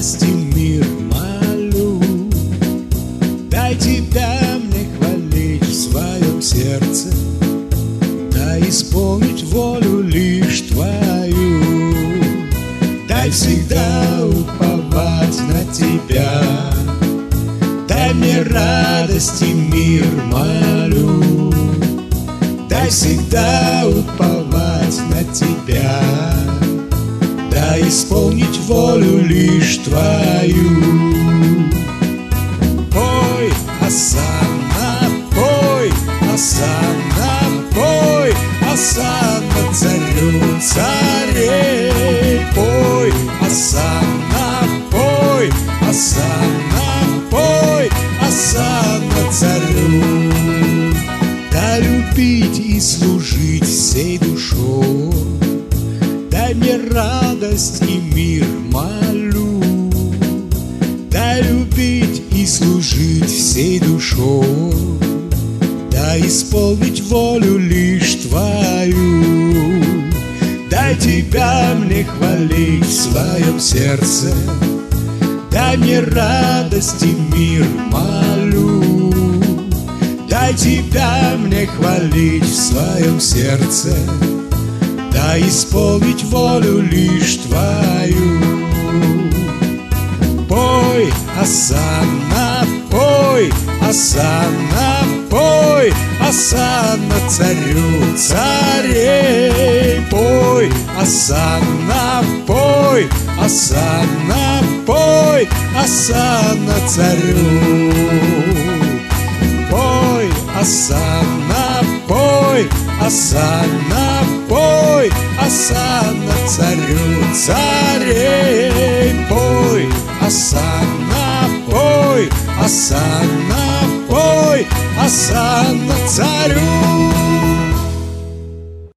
радости мир молю. Дай тебя мне хвалить в своем сердце, дай исполнить волю лишь твою. Дай всегда уповать на тебя, дай мне радости мир молю. Дай всегда уповать на тебя, дай исполнить волю лишь твою. Пой, осанна, пой, осанна, пой, осанна царю царей. Пой, осанна, пой, осанна, пой, осанна царю. Дай любить и служить всей душой, дай мне радость и мир молю. Дай любить и служить всей душой, дай исполнить волю лишь твою. Дай тебя мне хвалить в своем сердце, дай мне радость и мир молю. Дай тебя мне хвалить в своем сердце, дай исполнить волю лишь твою. Пой, осанна, пой, осанна, пой, осанна царю царей. Пой, осанна, пой, осанна, пой, осанна царю. Пой, осанна, пой, осанна, пой, осанна царю царей. Пой, осанна, пой, осанна, пой, осанна царю.